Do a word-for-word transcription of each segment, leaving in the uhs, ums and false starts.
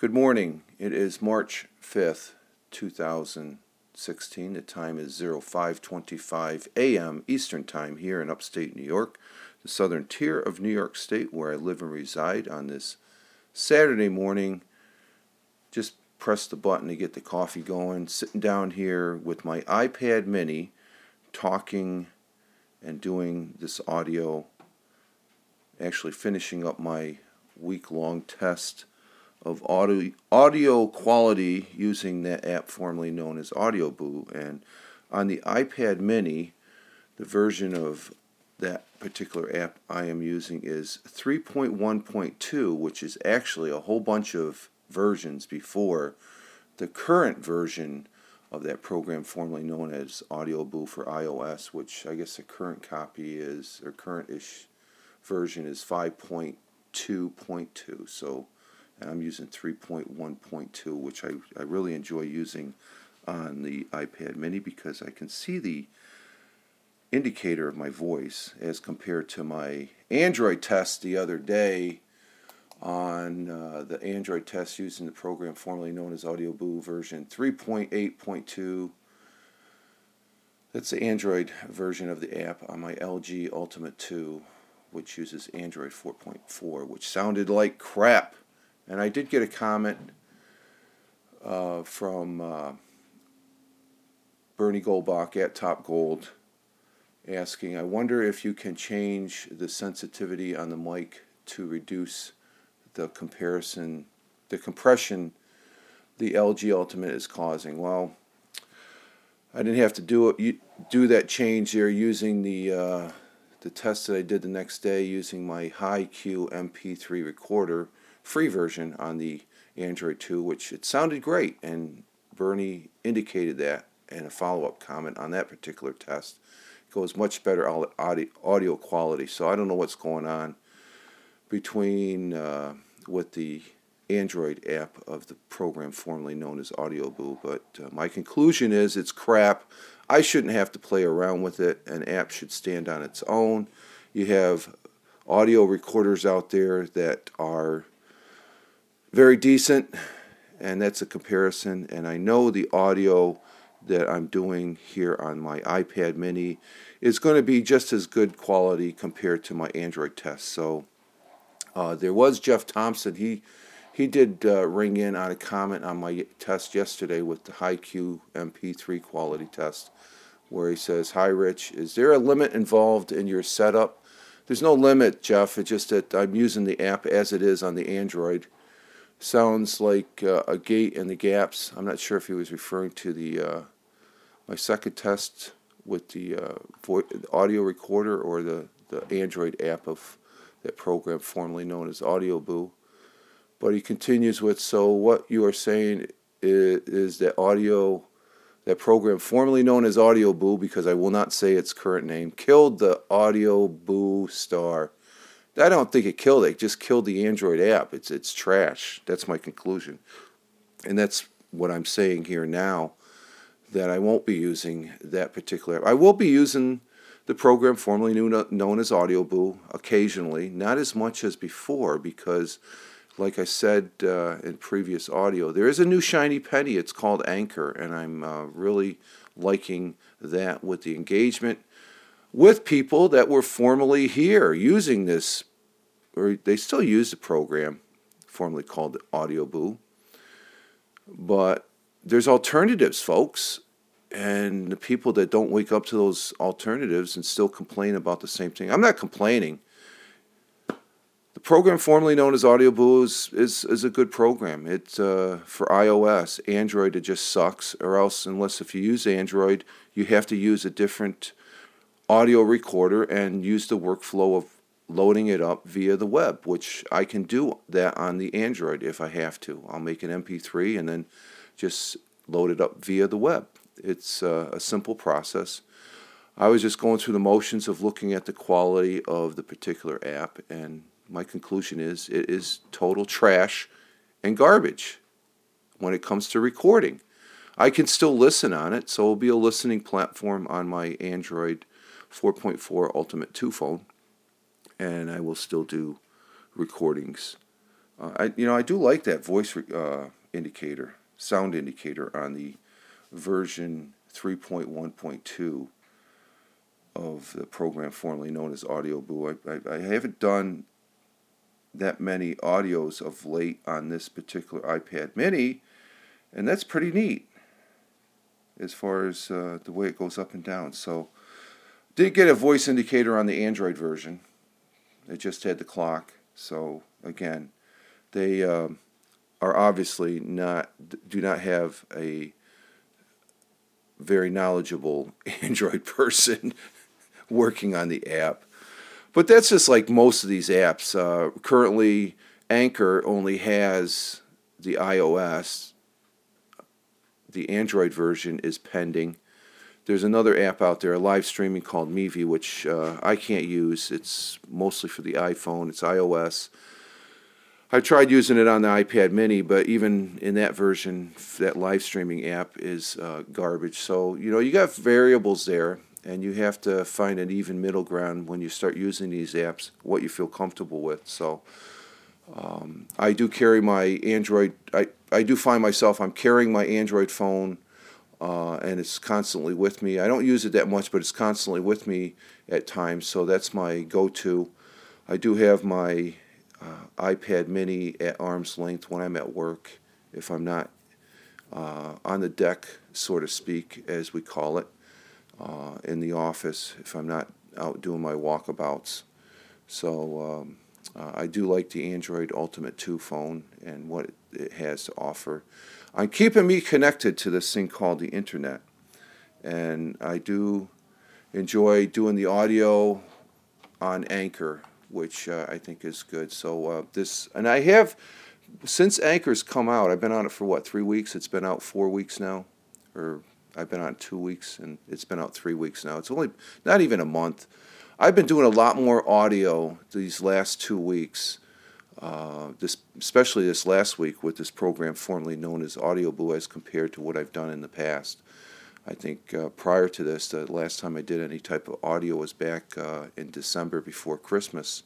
Good morning. It is March fifth, two thousand sixteen. The time is oh five twenty-five a.m. Eastern Time here in upstate New York, the southern tier of New York State where I live and reside on this Saturday morning. Just press the button to get the coffee going. Sitting down here with my iPad mini, talking and doing this audio, actually finishing up my week-long test of audio audio quality using that app formerly known as AudioBoo. And on the iPad mini, the version of that particular app I am using is three point one point two, which is actually a whole bunch of versions before the current version of that program formerly known as AudioBoo for iOS, which I guess the current copy is, or current-ish version is five point two point two. So and I'm using three point one point two, which I, I really enjoy using on the iPad mini because I can see the indicator of my voice as compared to my Android test the other day. On uh, the Android test using the program formerly known as AudioBoo version three point eight point two. That's the Android version of the app on my L G Ultimate two, which uses Android four point four, which sounded like crap. And I did get a comment uh, from uh, Bernie Goldbach at Top Gold asking, I wonder if you can change the sensitivity on the mic to reduce the comparison, the compression the L G Ultimate is causing. Well, I didn't have to do it, do that change there using the uh, the test that I did the next day using my HiQ M P three recorder, free version on the Android two, which it sounded great, and Bernie indicated that in a follow-up comment on that particular test. It goes much better audio, audio quality, so I don't know what's going on between uh, with the Android app of the program formerly known as AudioBoo, but uh, my conclusion is it's crap. I shouldn't have to play around with it. An app should stand on its own. You have audio recorders out there that are very decent, and that's a comparison. And I know the audio that I'm doing here on my iPad mini is going to be just as good quality compared to my Android test. So uh, there was Jeff Thompson. He he did uh, ring in on a comment on my test yesterday with the HiQ M P three quality test, where he says, "Hi Rich, is there a limit involved in your setup?" There's no limit, Jeff. It's just that I'm using the app as it is on the Android. Sounds like uh, a gate in the gaps. I'm not sure if he was referring to the uh, my second test with the uh, vo- audio recorder or the, the Android app of that program formerly known as AudioBoo. But he continues with, so what you are saying is, is that audio, that program formerly known as AudioBoo, because I will not say its current name, killed the AudioBoo star. I don't think it killed it. It just killed the Android app. It's it's trash. That's my conclusion. And that's what I'm saying here now, that I won't be using that particular app. I will be using the program formerly known as AudioBoo occasionally, not as much as before, because like I said uh, in previous audio, there is a new shiny penny. It's called Anchor, and I'm uh, really liking that with the engagement with people that were formerly here using this, or they still use the program formerly called AudioBoo. But there's alternatives, folks, and the people that don't wake up to those alternatives and still complain about the same thing. I'm not complaining. The program formerly known as AudioBoo is, is, is a good program. It's uh, for iOS. Android, it just sucks, or else, unless if you use Android, you have to use a different audio recorder and use the workflow of loading it up via the web, which I can do that on the Android if I have to. I'll make an M P three and then just load it up via the web. It's uh, a simple process. I was just going through the motions of looking at the quality of the particular app, and my conclusion is it is total trash and garbage when it comes to recording. I can still listen on it, so it'll be a listening platform on my Android four point four Ultimate two phone, and I will still do recordings Uh, I you know I do like that voice uh, indicator, sound indicator on the version three point one point two of the program formerly known as AudioBoo. I, I, I haven't done that many audios of late on this particular iPad Mini, and that's pretty neat as far as uh, the way it goes up and down. So, did get a voice indicator on the Android version. It just had the clock. So again, they um, are obviously not do not have a very knowledgeable Android person working on the app. But that's just like most of these apps. Uh, currently, Anchor only has the iOS. The Android version is pending. There's another app out there, live streaming, called Mevi, which uh, I can't use. It's mostly for the iPhone. It's iOS. I tried using it on the iPad Mini, but even in that version, that live streaming app is uh, garbage. So, you know, you got variables there, and you have to find an even middle ground when you start using these apps, what you feel comfortable with. So um, I do carry my Android, I, I do find myself, I'm carrying my Android phone, uh, and it's constantly with me. I don't use it that much, but it's constantly with me at times, so that's my go-to. I do have my uh, iPad Mini at arm's length when I'm at work, if I'm not uh, on the deck, so to speak, as we call it. Uh, in the office, if I'm not out doing my walkabouts. So um, uh, I do like the Android Ultimate two phone and what it, it has to offer. I'm keeping me connected to this thing called the internet, and I do enjoy doing the audio on Anchor, which uh, I think is good. So uh, this, and I have, since Anchor's come out, I've been on it for what, three weeks? It's been out four weeks now, or I've been on two weeks, and it's been out three weeks now. It's only not even a month. I've been doing a lot more audio these last two weeks, uh, this, especially this last week with this program formerly known as AudioBoo, as compared to what I've done in the past. I think uh, prior to this, the last time I did any type of audio was back uh, in December before Christmas.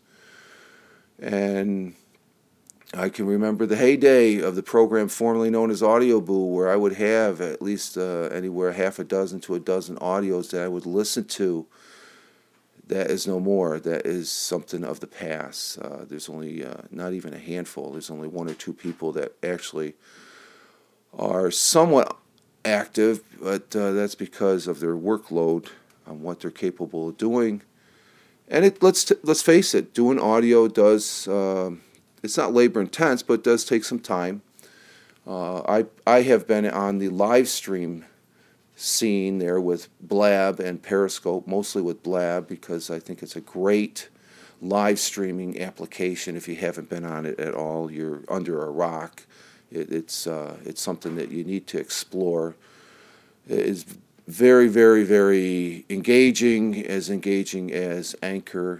And I can remember the heyday of the program formerly known as AudioBoo, where I would have at least uh, anywhere half a dozen to a dozen audios that I would listen to. That is no more. That is something of the past. Uh, there's only uh, not even a handful. There's only one or two people that actually are somewhat active, but uh, that's because of their workload on what they're capable of doing. And it let's t- let's face it, doing audio does. Uh, It's not labor intense, but it does take some time. Uh, I I have been on the live stream scene there with Blab and Periscope, mostly with Blab, because I think it's a great live streaming application. If you haven't been on it at all, you're under a rock. It, it's uh, it's something that you need to explore. It's very, very, very engaging, as engaging as Anchor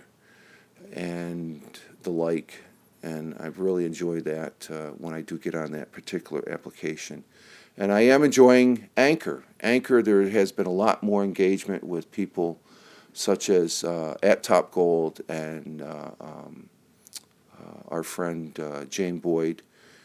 and the like. And I've really enjoyed that uh, when I do get on that particular application. And I am enjoying Anchor. Anchor, there has been a lot more engagement with people such as uh, at Top Gold and uh, um, uh, our friend uh, Jane Boyd.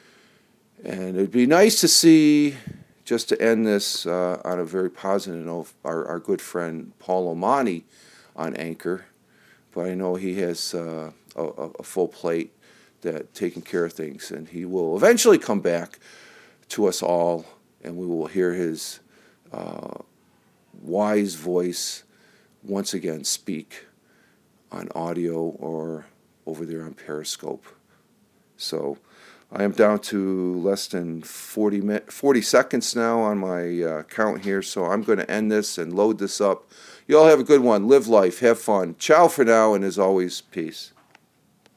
And it'd be nice to see, just to end this uh, on a very positive note, our, our good friend Paul Omani on Anchor. But I know he has uh, a, a full plate that taking care of things, and he will eventually come back to us all, and we will hear his uh, wise voice once again speak on audio or over there on Periscope. So I am down to less than forty, forty seconds now on my uh, count here, so I'm going to end this and load this up. You all have a good one. Live life. Have fun. Ciao for now, and as always, peace.